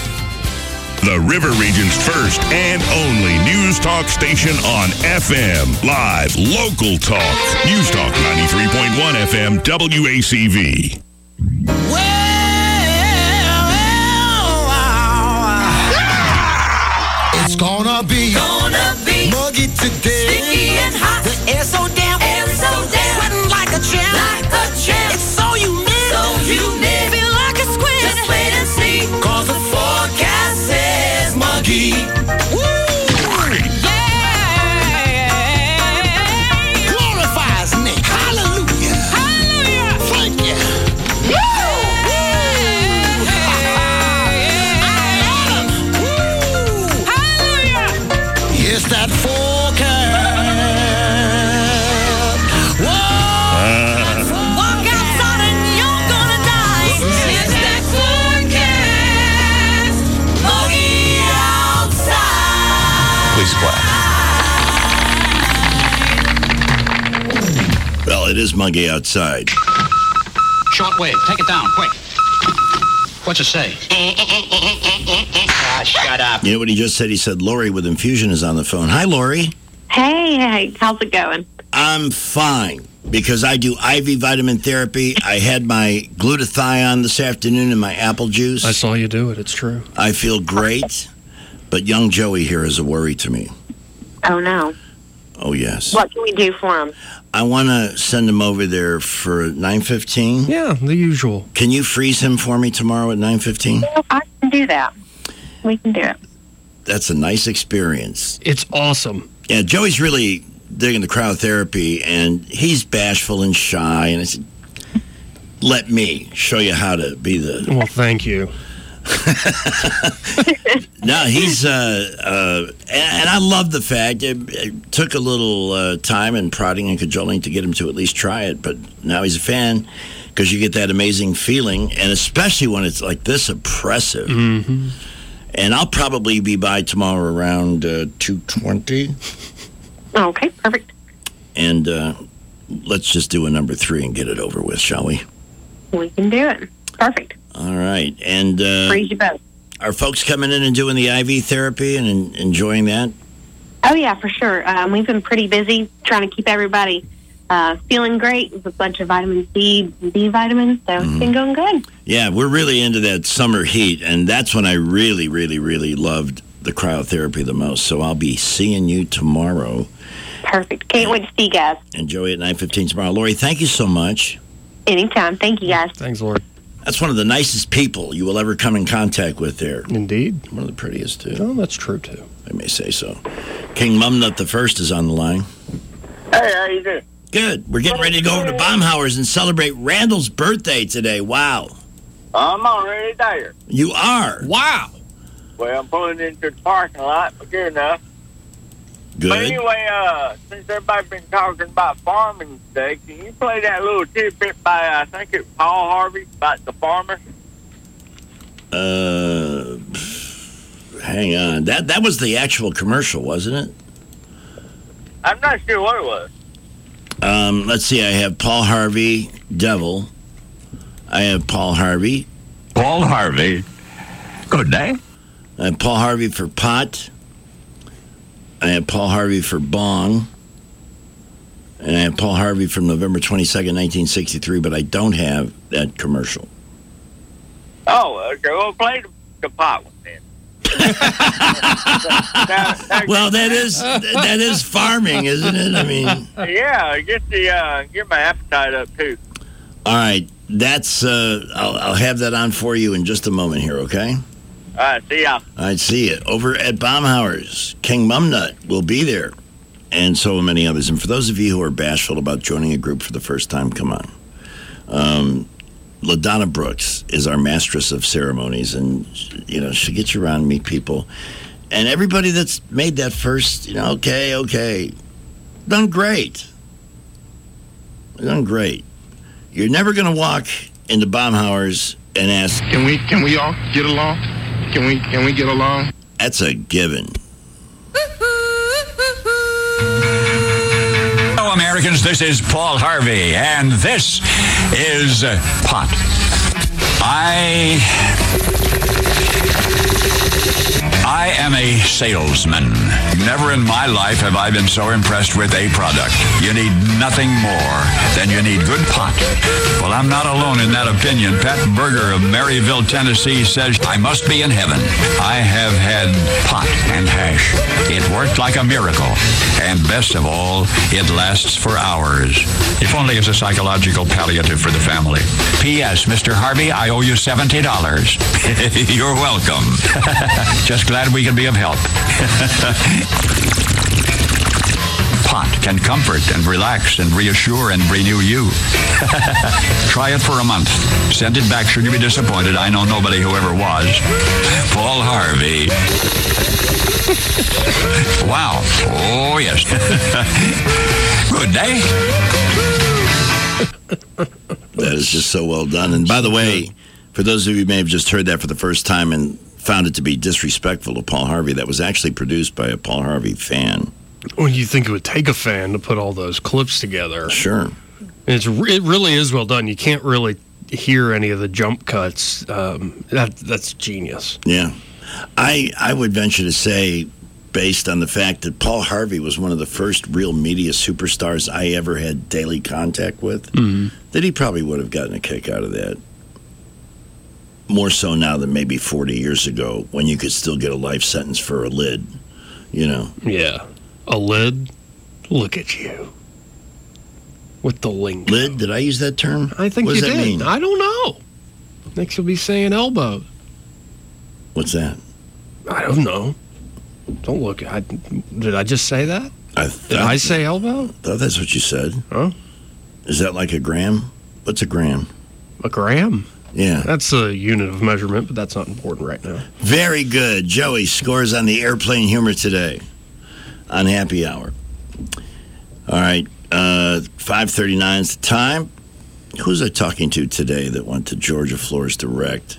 The River Region's first and only news talk station on F M. Live, local talk. News Talk ninety-three point one F M, W A C V. It's gonna be, gonna be muggy today. Sticky and hot. The air so damn, air so damn. Sweating like a champ, like a champ. It's so humid, so humid. Feel like a squid. Just wait and see, 'cause the forecast says muggy. Woo! Yeah! Glorifies Nick. Hallelujah. Hallelujah. Thank you. It's that forecast. Whoa! Uh. Walk outside and you're gonna die. It's that forecast. Muggy outside. Please clap. Well, it is muggy outside. Shortwave, take it down, quick. What's it say? Ah, shut up. You know what he just said? He said Lori with Infusion is on the phone. Hi, Lori. Hey, hey, how's it going? I'm fine because I do I V vitamin therapy. I had my glutathione this afternoon in my apple juice. I saw you do it. It's true. I feel great, but young Joey here is a worry to me. Oh, no. Oh, yes. What can we do for him? I want to send him over there for nine fifteen. Yeah, the usual. Can you freeze him for me tomorrow at nine fifteen? Yeah, I can do that. We can do it. That's a nice experience. It's awesome. Yeah, Joey's really digging the cryotherapy, and he's bashful and shy. And I said, let me show you how to be the... Well, thank you. No, he's... Uh, uh, and, and I love the fact it, it took a little uh, time and prodding and cajoling to get him to at least try it, but now he's a fan because you get that amazing feeling, and especially when it's like this oppressive. Mm-hmm. And I'll probably be by tomorrow around uh, two twenty. Okay, perfect. And uh, let's just do a number three and get it over with, shall we? We can do it. Perfect. All right. And uh, Freeze you both. Are folks coming in and doing the I V therapy and en- enjoying that? Oh, yeah, for sure. Um, we've been pretty busy trying to keep everybody uh, feeling great with a bunch of vitamin C and B vitamins, so mm-hmm. It's been going good. Yeah, we're really into that summer heat, and that's when I really, really, really loved the cryotherapy the most. So I'll be seeing you tomorrow. Perfect. Can't wait to see you guys. And Joey at nine fifteen tomorrow. Lori, thank you so much. Anytime. Thank you, guys. Thanks, Lori. That's one of the nicest people you will ever come in contact with there. Indeed. One of the prettiest, too. Oh, that's true, too. I may say so. King Mumnut the First is on the line. Hey, how you doing? Good. We're getting ready to go over to Baumhauer's and celebrate Randall's birthday today. Wow. I'm already there. You are? Wow. Well, I'm pulling into the parking lot, but good enough. Good. But anyway, uh, since everybody's been talking about farming today, can you play that little tidbit by, I think it's Paul Harvey, about the farmer? Uh, hang on. That that was the actual commercial, wasn't it? I'm not sure what it was. Um, let's see. I have Paul Harvey, Devil. I have Paul Harvey. Paul Harvey. Good day. I have Paul Harvey for pot. I have Paul Harvey for bong. And I have Paul Harvey from November twenty-second, nineteen sixty-three, but I don't have that commercial. Oh, okay. Well, play the, the pot one then. that, that, well, that is that is farming, isn't it? I mean, yeah, get the uh, get my appetite up too. All right, that's uh, I'll, I'll have that on for you in just a moment here. Okay. All right, see ya. All right, see you over at Baumhauer's. King Mumnut will be there, and so many others. And for those of you who are bashful about joining a group for the first time, come on. Um, LaDonna Brooks is our mistress of ceremonies, and, you know, she'll get you around and meet people. And everybody that's made that first, you know, okay, okay, done great. Done great. You're never going to walk into Baumhauer's and ask, Can we, can we all get along? Can we, can we get along? That's a given. Hello, Americans. This is Paul Harvey, and this is uh, pot. I... I am a salesman. Never in my life have I been so impressed with a product. You need nothing more than you need good pot. Well, I'm not alone in that opinion. Pat Berger of Maryville, Tennessee says I must be in heaven. I have had pot and hash. It worked like a miracle. And best of all, it lasts for hours. If only as a psychological palliative for the family. P S. Mister Harvey, I owe you seventy dollars. You're welcome. Just glad we can be of help. Pot can comfort and relax and reassure and renew you. Try it for a month. Send it back should you be disappointed. I know nobody who ever was. Paul Harvey. Wow. Oh, yes. Good day. That is just so well done. And by the way, for those of you who may have just heard that for the first time and found it to be disrespectful to Paul Harvey, that was actually produced by a Paul Harvey fan. Well, you think it would take a fan to put all those clips together. Sure. And it's, it really is well done. You can't really hear any of the jump cuts. Um, that That's genius. Yeah. I I would venture to say, based on the fact that Paul Harvey was one of the first real media superstars I ever had daily contact with, mm-hmm. that he probably would have gotten a kick out of that. More so now than maybe forty years ago, when you could still get a life sentence for a lid, you know? Yeah. A lid? Look at you. With the lingo. Lid? Did I use that term? I think what you does did. That mean? I don't know. Next you'll be saying elbow. What's that? I don't know. Don't look. I, did I just say that? I did I say elbow? I thought that's what you said. Huh? Is that like a gram? What's a gram? A gram? Yeah. That's a unit of measurement, but that's not important right now. Very good. Joey scores on the airplane humor today on Happy Hour. All right. Uh, five thirty-nine is the time. Who was I talking to today that went to Georgia Floors Direct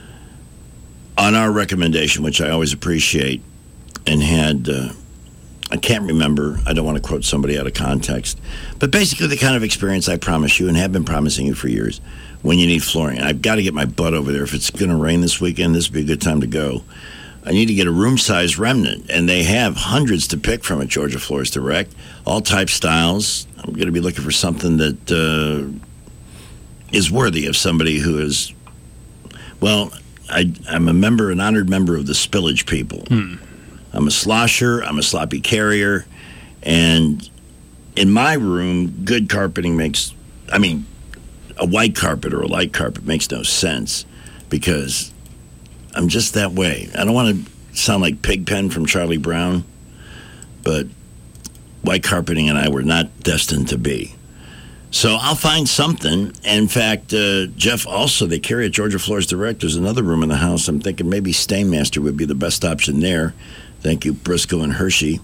on our recommendation, which I always appreciate, and had, uh, I can't remember, I don't want to quote somebody out of context, but basically the kind of experience I promise you and have been promising you for years when you need flooring. I've got to get my butt over there. If it's going to rain this weekend, this would be a good time to go. I need to get a room-size remnant, and they have hundreds to pick from at Georgia Floors Direct, all types, styles. I'm going to be looking for something that uh, is worthy of somebody who is, well, I, I'm a member, an honored member of the Spillage people. Hmm. I'm a slosher, I'm a sloppy carrier, and in my room, good carpeting makes, I mean, a white carpet or a light carpet makes no sense because I'm just that way. I don't want to sound like Pigpen from Charlie Brown, but white carpeting and I were not destined to be. So I'll find something. In fact, uh, Jeff, also, they carry at Georgia Floors Direct. There's another room in the house. I'm thinking maybe Stainmaster would be the best option there. Thank you, Briscoe and Hershey.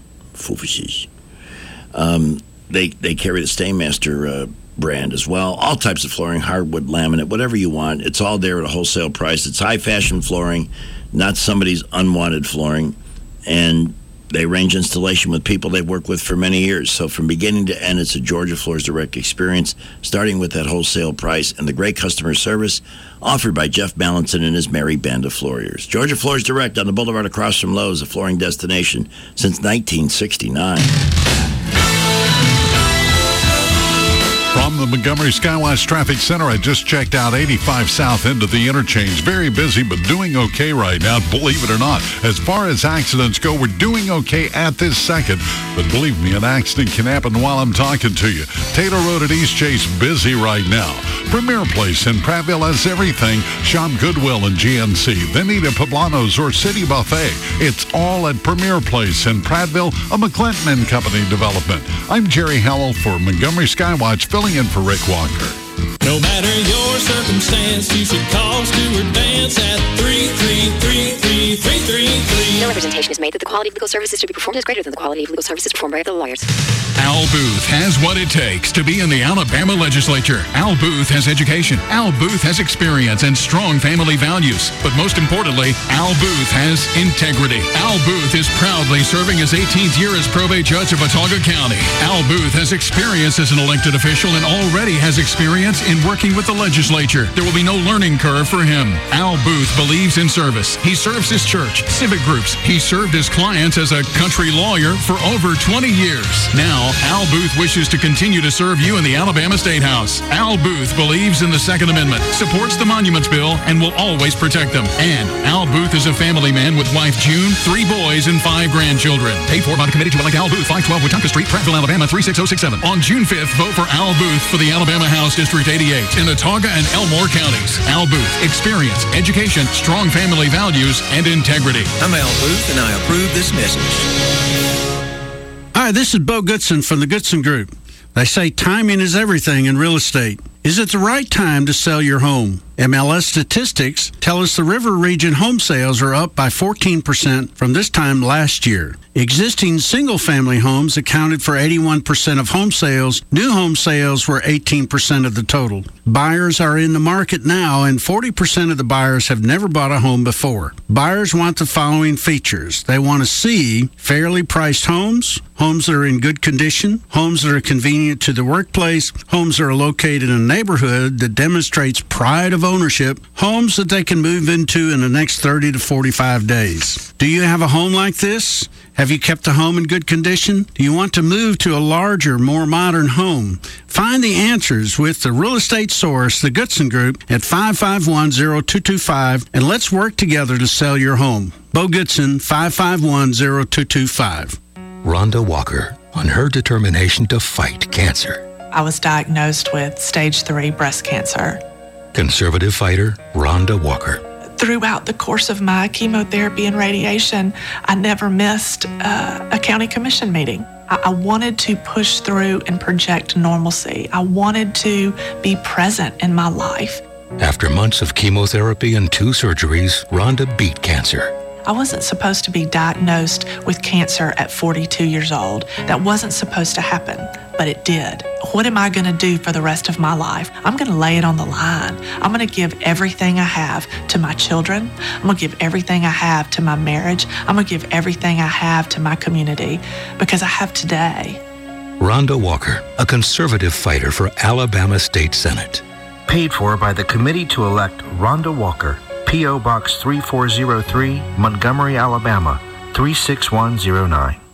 Um, they, they carry the Stainmaster uh, brand as well. All types of flooring, hardwood, laminate, whatever you want. It's all there at a wholesale price. It's high-fashion flooring, not somebody's unwanted flooring. And they arrange installation with people they've worked with for many years. So from beginning to end, it's a Georgia Floors Direct experience, starting with that wholesale price and the great customer service offered by Jeff Ballinson and his merry band of floorers. Georgia Floors Direct on the boulevard across from Lowe's, a flooring destination since nineteen sixty-nine. From the Montgomery Skywatch Traffic Center, I just checked out eighty-five South into the interchange. Very busy, but doing okay right now, believe it or not. As far as accidents go, we're doing okay at this second. But believe me, an accident can happen while I'm talking to you. Taylor Road at East Chase, busy right now. Premier Place in Prattville has everything. Shop Goodwill and G N C. Then eat at Poblanos or City Buffet. It's all at Premier Place in Prattville, a McClinton and Company development. I'm Jerry Howell for Montgomery Skywatch, filling in for Rick Walker. No matter your circumstance, you should call Stuart Vance at three three three, three three three three. No representation is made that the quality of legal services to be performed is greater than the quality of legal services performed by other lawyers. Al Booth has what it takes to be in the Alabama legislature. Al Booth has education. Al Booth has experience and strong family values. But most importantly, Al Booth has integrity. Al Booth is proudly serving his eighteenth year as probate judge of Watauga County. Al Booth has experience as an elected official and already has experience in working with the legislature. There will be no learning curve for him. Al Booth believes in service. He serves his church, civic groups. He served his clients as a country lawyer for over twenty years. Now, Al Booth wishes to continue to serve you in the Alabama State House. Al Booth believes in the Second Amendment, supports the Monuments Bill, and will always protect them. And Al Booth is a family man with wife June, three boys, and five grandchildren. Paid for by the committee to elect Al Booth, five twelve Wetumpka Street, Prattville, Alabama, three six zero six seven. On June fifth, vote for Al Booth for the Alabama House District eighty-eight in Watauga and Elmore counties. Al Booth, experience, education, strong family values, and integrity. I'm Al Booth, and I approve this message. Hi, this is Bo Goodson from the Goodson Group. They say timing is everything in real estate. Is it the right time to sell your home? M L S statistics tell us the River Region home sales are up by fourteen percent from this time last year. Existing single-family homes accounted for eighty-one percent of home sales. New home sales were eighteen percent of the total. Buyers are in the market now, and forty percent of the buyers have never bought a home before. Buyers want the following features. They want to see fairly priced homes, homes that are in good condition, homes that are convenient to the workplace, homes that are located in a neighborhood that demonstrates pride of ownership, homes that they can move into in the next thirty to forty-five days. Do you have a home like this? Have you kept the home in good condition? Do you want to move to a larger, more modern home? Find the answers with the real estate source, the Goodson Group, at five five one, zero two two five, and let's work together to sell your home. Bo Goodson, five five one, zero two two five. Rhonda Walker, on her determination to fight cancer. I was diagnosed with stage three breast cancer. Conservative fighter, Rhonda Walker. Throughout the course of my chemotherapy and radiation, I never missed uh, a county commission meeting. I-, I wanted to push through and project normalcy. I wanted to be present in my life. After months of chemotherapy and two surgeries, Rhonda beat cancer. I wasn't supposed to be diagnosed with cancer at forty-two years old. That wasn't supposed to happen, but it did. What am I going to do for the rest of my life? I'm going to lay it on the line. I'm going to give everything I have to my children. I'm going to give everything I have to my marriage. I'm going to give everything I have to my community because I have today. Rhonda Walker, a conservative fighter for Alabama State Senate. Paid for by the committee to elect Rhonda Walker. P O. Box three four zero three, Montgomery, Alabama, three six one zero nine.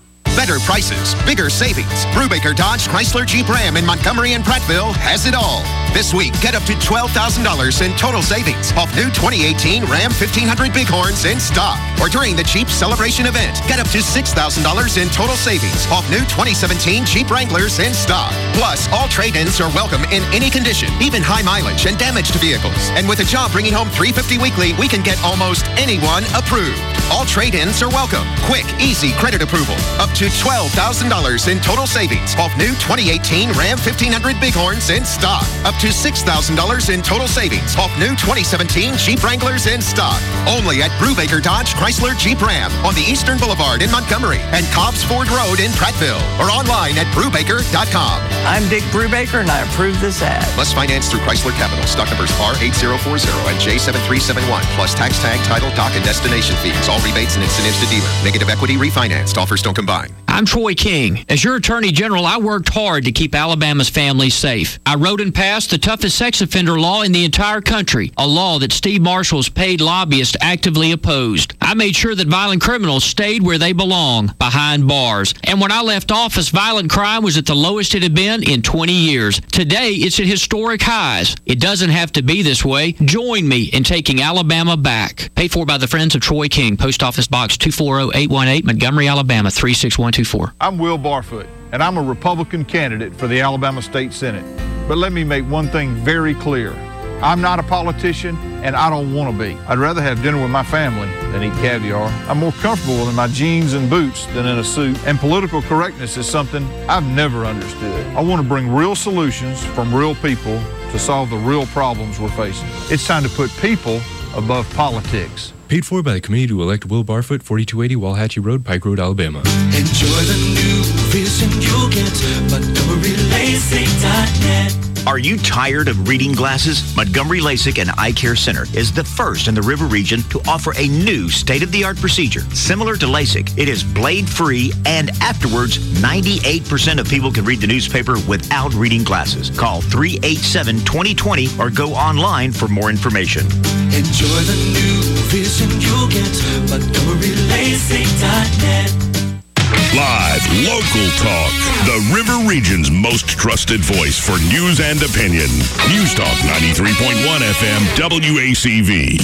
Better prices, bigger savings. Brubaker Dodge, Chrysler, Jeep Ram in Montgomery and Prattville has it all. This week, get up to twelve thousand dollars in total savings off new twenty eighteen Ram fifteen hundred Bighorns in stock. Or during the Jeep Celebration event, get up to six thousand dollars in total savings off new twenty seventeen Jeep Wranglers in stock. Plus, all trade-ins are welcome in any condition, even high mileage and damaged vehicles. And with a job bringing home three hundred fifty dollars weekly, we can get almost anyone approved. All trade-ins are welcome. Quick, easy credit approval. Up to twelve thousand dollars in total savings off new twenty eighteen Ram fifteen hundred Bighorns in stock. Up to six thousand dollars in total savings off new twenty seventeen Jeep Wranglers in stock. Only at Brubaker Dodge, Chrysler, Jeep Ram on the Eastern Boulevard in Montgomery and Cobbs Ford Road in Prattville. Or online at Brubaker dot com. I'm Dick Brubaker and I approve this ad. Must finance through Chrysler Capital. Stock numbers R eight zero four zero and J seven three seven one. Plus tax tag, title, dock, and destination fees. All rebates and incentives to dealer. Negative equity refinanced. Offers don't combine. I'm Troy King. As your Attorney General, I worked hard to keep Alabama's families safe. I wrote and passed the toughest sex offender law in the entire country, a law that Steve Marshall's paid lobbyists actively opposed. I made sure that violent criminals stayed where they belong, behind bars. And when I left office, violent crime was at the lowest it had been in twenty years. Today, it's at historic highs. It doesn't have to be this way. Join me in taking Alabama back. Paid for by the Friends of Troy King, Post Office Box two four zero eight one eight, Montgomery, Alabama three six one two four. I'm Will Barfoot, and I'm a Republican candidate for the Alabama State Senate. But let me make one thing very clear. I'm not a politician, and I don't want to be. I'd rather have dinner with my family than eat caviar. I'm more comfortable in my jeans and boots than in a suit, and political correctness is something I've never understood. I want to bring real solutions from real people to solve the real problems we're facing. It's time to put people above politics. Paid for by the committee to elect Will Barfoot, forty-two eighty Walhatchee Road, Pike Road, Alabama. Enjoy the new vision you'll get. Montgomery LASIK dot net. Are you tired of reading glasses? Montgomery LASIK and Eye Care Center is the first in the River region to offer a new state-of-the-art procedure. Similar to LASIK, it is blade-free, and afterwards, ninety-eight percent of people can read the newspaper without reading glasses. Call three eight seven, two zero two zero or go online for more information. Enjoy the new vision you'll get. Montgomery LASIK dot net. Live, local talk. The River Region's most trusted voice for news and opinion. News Talk ninety-three point one F M W A C V.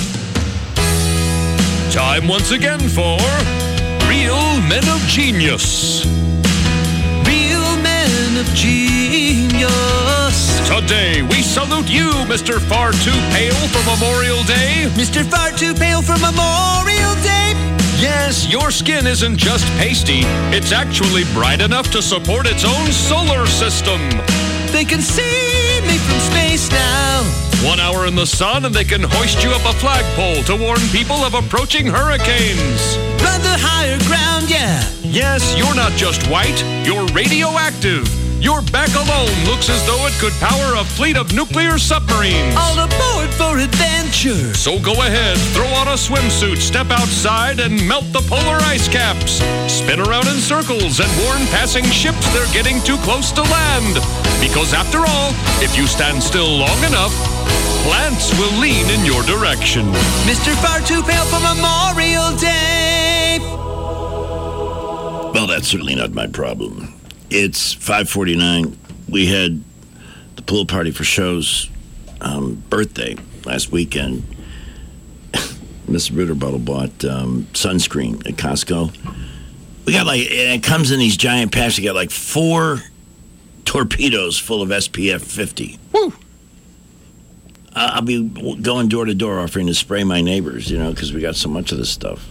Time once again for Real Men of Genius. Real Men of Genius. Today, we salute you, Mister Far Too Pale for Memorial Day. Mister Far Too Pale for Memorial Day. Yes, your skin isn't just pasty. It's actually bright enough to support its own solar system. They can see me from space now. One hour in the sun and they can hoist you up a flagpole to warn people of approaching hurricanes. Run the higher ground, yeah. Yes, you're not just white, you're radioactive. Your back alone looks as though it could power a fleet of nuclear submarines. All aboard for adventure. So go ahead, throw on a swimsuit, step outside, and melt the polar ice caps. Spin around in circles and warn passing ships they're getting too close to land. Because after all, if you stand still long enough, plants will lean in your direction. Mister Far Too Pale for Memorial Day. Well, that's certainly not my problem. It's five forty-nine. We had the pool party for Show's um, birthday last weekend. Mister Ritterbottle bought um, sunscreen at Costco. We got like, and it comes in these giant packs. We got like four torpedoes full of S P F fifty. Woo! Uh, I'll be going door to door offering to spray my neighbors, you know, because we got so much of this stuff.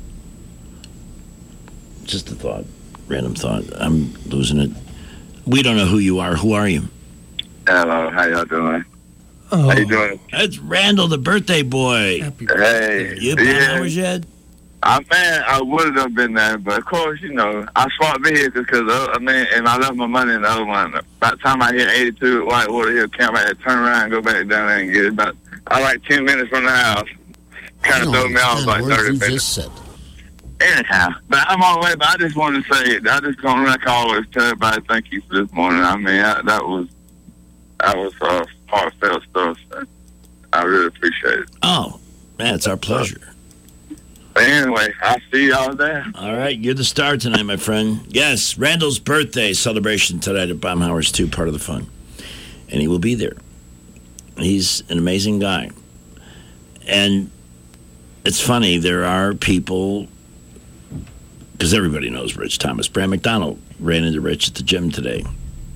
Just a thought. Random thought. I'm losing it. We don't know who you are. Who are you? Hello. How y'all doing? Oh, how you doing? It's Randall, the birthday boy. Hey. You been yeah. hours yet? I man, I would have been there, but of course, you know, I swapped vehicles because uh, I mean, and I left my money in the other one. By the time I hit eighty-two at Whitewater Hill Camp, I had to turn around and go back down there and get it. About I like ten minutes from the house. Kind of threw me off like thirty minutes. Anyhow, but I'm on the way. But I just wanted to say, I just want to always tell everybody thank you for this morning. I mean, I, that was that was uh, heartfelt stuff. So I really appreciate it. Oh, man, it's our pleasure. Yeah, anyway, I'll see y'all there. All right, you're the star tonight, my friend. Yes, Randall's birthday celebration tonight at Baumhower's two, part of the fun. And he will be there. He's an amazing guy. And it's funny, there are people, because everybody knows Rich Thomas. Brad McDonald ran into Rich at the gym today.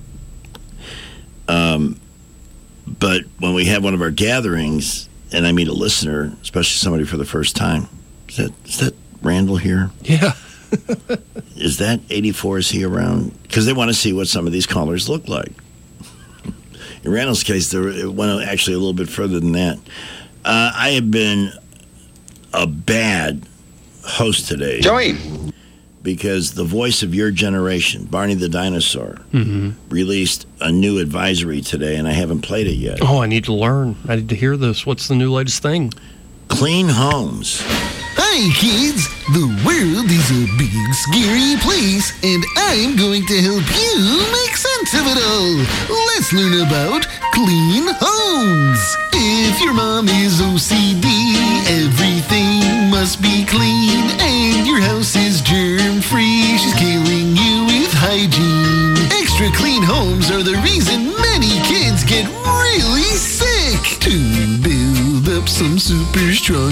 Um, but when we have one of our gatherings, and I meet a listener, especially somebody for the first time, is that is that Randall here? Yeah. Is that eighty-four? Is he around? Because they want to see what some of these callers look like. In Randall's case, there it went actually a little bit further than that. Uh, I have been a bad host today. Joey. Because the voice of your generation, Barney the Dinosaur, Mm-hmm. released a new advisory today, and I haven't played it yet. Oh, I need to learn. I need to hear this. What's the new latest thing? Clean homes. Hi, kids. The world is a big, scary place, and I'm going to help you make sense of it all. Let's learn about clean homes. If your mom is O C D, everything must be clean, and your house is germ-free. She's killing you with hygiene. Extra clean homes are the reason many kids get really sick. To build up some super strong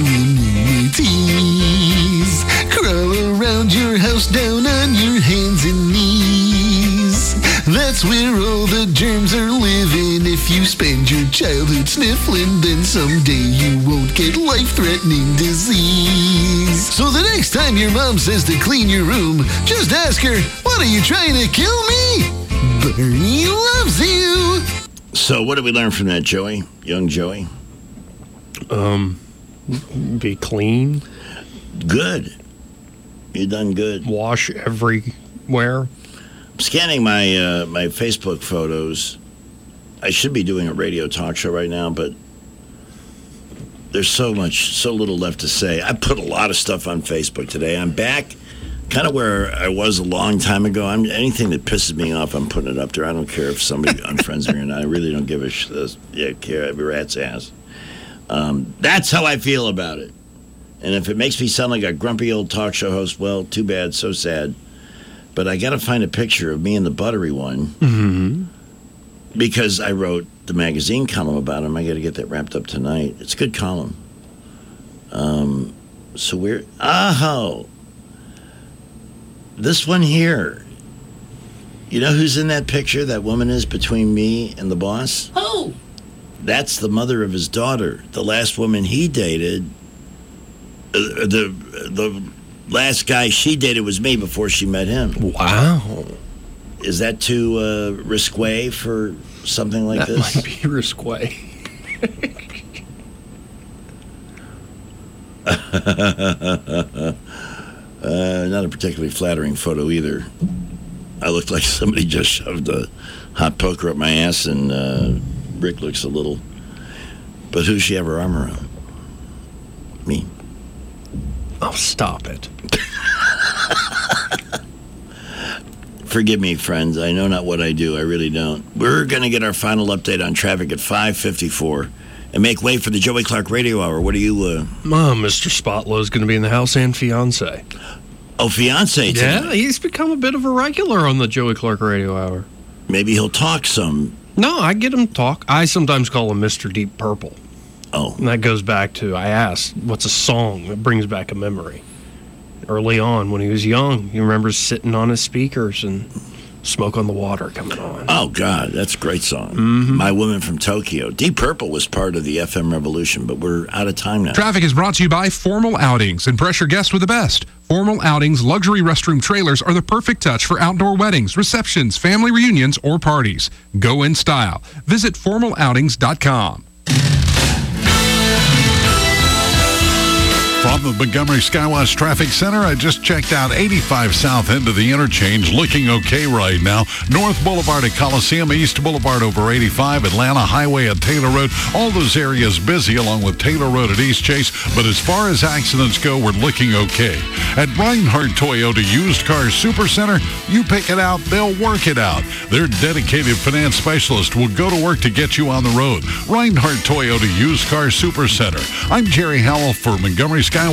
immunities, crawl around your house down on your hands and knees. That's where all the germs are living. If you spend your childhood sniffling, then someday you won't get life-threatening disease. So the next time your mom says to clean your room, just ask her, "What are you trying to kill me?" Barney loves you. So what did we learn from that, Joey? Young Joey? Um, be clean. Good. You done good. Wash everywhere. I'm scanning my uh, my Facebook photos. I should be doing a radio talk show right now, but there's so much, so little left to say. I put a lot of stuff on Facebook today. I'm back kind of where I was a long time ago. I'm anything that pisses me off, I'm putting it up there. I don't care if somebody unfriends me or not. I really don't give a sh- uh, yeah, care every rat's ass. Um, that's how I feel about it. And if it makes me sound like a grumpy old talk show host, well, too bad, so sad. But I got to find a picture of me and the buttery one. Mm-hmm. Because I wrote the magazine column about him. I got to get that wrapped up tonight. It's a good column. Um, so we're... Oh! This one here. You know who's in that picture? That woman is between me and the boss? Who? That's the mother of his daughter. The last woman he dated... Uh, the the last guy she dated was me before she met him. Wow. Is that too uh, risque for something like that this? That might be risque. uh, not a particularly flattering photo either. I look like somebody just shoved a hot poker up my ass, and uh, Rick looks a little... But who's she have her arm around? Me. Oh, stop it. Forgive me, friends. I know not what I do. I really don't. We're going to get our final update on traffic at five fifty-four and make way for the Joey Clark Radio Hour. What are you... Uh... Mom, Mister Spotlow is going to be in the house, and fiancé. Oh, fiancé today. Yeah, he's become a bit of a regular on the Joey Clark Radio Hour. Maybe he'll talk some. No, I get him to talk. I sometimes call him Mister Deep Purple. Oh. And that goes back to, I asked, what's a song that brings back a memory? Early on, when he was young, he remembers sitting on his speakers and Smoke on the Water coming on. Oh, God, that's a great song. Mm-hmm. My Woman from Tokyo. Deep Purple was part of the F M revolution, but we're out of time now. Traffic is brought to you by Formal Outings. Impress your guests with the best. Formal Outings luxury restroom trailers are the perfect touch for outdoor weddings, receptions, family reunions, or parties. Go in style. Visit formal outings dot com. From the Montgomery SkyWatch Traffic Center, I just checked out eighty-five south end of the interchange, looking okay right now. North Boulevard at Coliseum, East Boulevard over eighty-five, Atlanta Highway at Taylor Road. All those areas busy, along with Taylor Road at East Chase. But as far as accidents go, we're looking okay. At Reinhardt Toyota Used Car Supercenter, you pick it out, they'll work it out. Their dedicated finance specialist will go to work to get you on the road. Reinhardt Toyota Used Car Supercenter. I'm Jerry Howell for Montgomery SkyWatch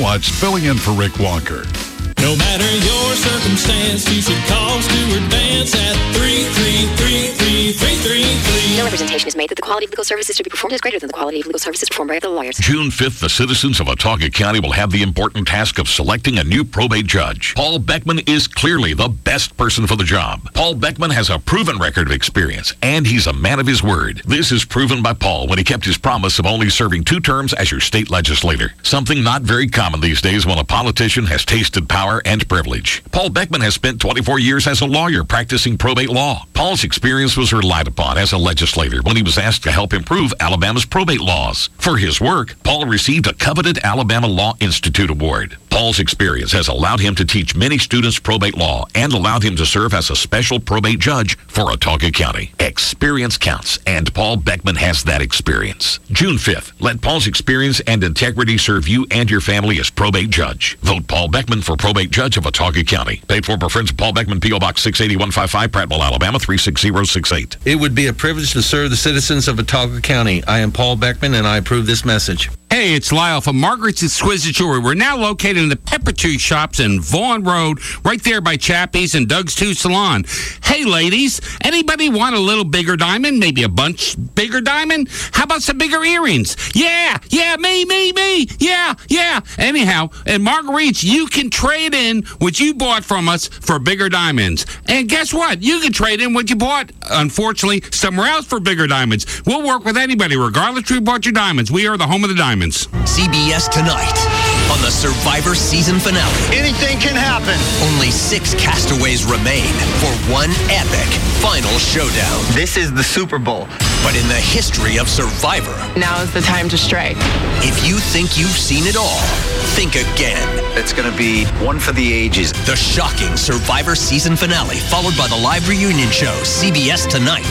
Watts filling in for Rick Walker. No matter your circumstance, you should call Stuart Vance at three three three, three three three three. No representation is made that the quality of legal services to be performed is greater than the quality of legal services performed by other lawyers. June fifth, the citizens of Watauga County will have the important task of selecting a new probate judge. Paul Beckman is clearly the best person for the job. Paul Beckman has a proven record of experience, and he's a man of his word. This is proven by Paul when he kept his promise of only serving two terms as your state legislator, something not very common these days when a politician has tasted power and privilege. Paul Beckman has spent twenty-four years as a lawyer practicing probate law. Paul's experience was relied upon as a legislator when he was asked to help improve Alabama's probate laws. For his work, Paul received a coveted Alabama Law Institute Award. Paul's experience has allowed him to teach many students probate law and allowed him to serve as a special probate judge for Watauga County. Experience counts, and Paul Beckman has that experience. June fifth, let Paul's experience and integrity serve you and your family as probate judge. Vote Paul Beckman for probate judge of Watauga County. Paid for by friends of Paul Beckman, P O. Box six eight one five five, Prattville, Alabama, three six zero six eight. It would be a privilege to serve the citizens of Watauga County. I am Paul Beckman, and I approve this message. Hey, it's Lyle from Margaret's Exquisite Jewelry. We're now located in the Pepper Tree Shops in Vaughan Road, right there by Chappie's and Doug's Two Salon. Hey, ladies, anybody want a little bigger diamond? Maybe a bunch bigger diamond? How about some bigger earrings? Yeah, yeah, me, me, me. Yeah, yeah. Anyhow, at Marguerite's, you can trade in what you bought from us for bigger diamonds. And guess what? You can trade in what you bought, unfortunately, somewhere else for bigger diamonds. We'll work with anybody, regardless who bought your diamonds. We are the home of the diamonds. C B S tonight on the Survivor season finale. Anything can happen. Only six castaways remain for one epic final showdown. This is the Super Bowl. But in the history of Survivor, now is the time to strike. If you think you've seen it all, think again. It's going to be one for the ages. The shocking Survivor season finale, followed by the live reunion show, C B S Tonight.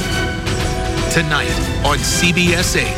Tonight on C B S eight.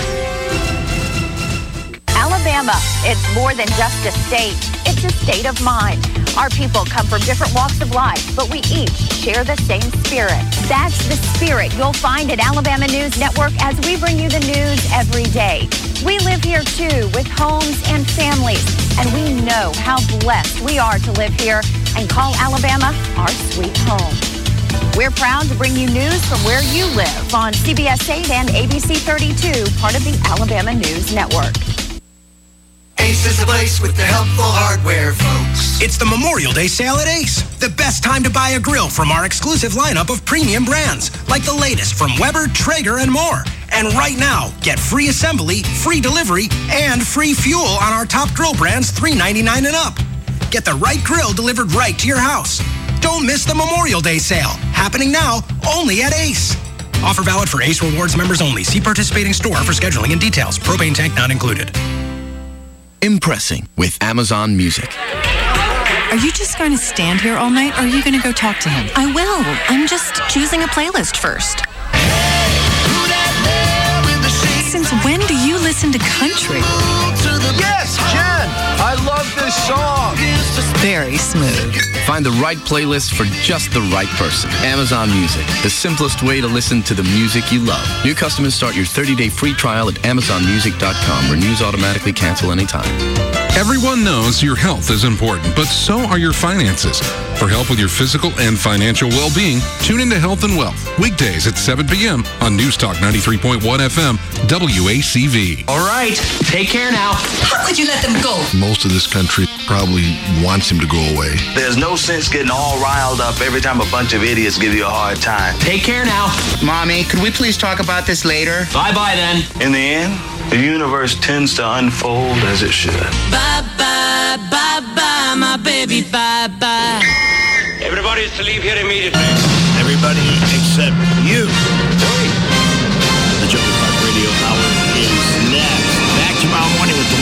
Alabama, it's more than just a state. It's a state of mind. Our people come from different walks of life, but we each share the same spirit. That's the spirit you'll find at Alabama News Network as we bring you the news every day. We live here too, with homes and families, and we know how blessed we are to live here and call Alabama our sweet home. We're proud to bring you news from where you live on C B S eight and A B C thirty-two, part of the Alabama News Network. Ace is the place with the helpful hardware, folks. It's the Memorial Day sale at Ace. The best time to buy a grill from our exclusive lineup of premium brands, like the latest from Weber, Traeger, and more. And right now, get free assembly, free delivery, and free fuel on our top grill brands, three ninety-nine and up. Get the right grill delivered right to your house. Don't miss the Memorial Day sale, happening now only at Ace. Offer valid for Ace Rewards members only. See participating store for scheduling and details. Propane tank not included. Impressing with Amazon Music. Are you just going to stand here all night, or are you going to go talk to him? I will. I'm just choosing a playlist first. Since when do you listen to country? Yes, Jen! I love this song. Very smooth. Find the right playlist for just the right person. Amazon Music, the simplest way to listen to the music you love. New customers start your thirty-day free trial at amazon music dot com. Renews automatically, cancel anytime. Everyone knows your health is important, but so are your finances. For help with your physical and financial well-being, tune into Health and Wealth, weekdays at seven p.m. on News Talk ninety-three point one F M, W A C V. All right, take care now. How could you let them go? Most of this country probably wants him to go away. There's no sense getting all riled up every time a bunch of idiots give you a hard time. Take care now. Mommy, could we please talk about this later? Bye-bye then. In the end, the universe tends to unfold as it should. Bye-bye, bye-bye, my baby, bye-bye. Everybody is to leave here immediately. Everybody except you.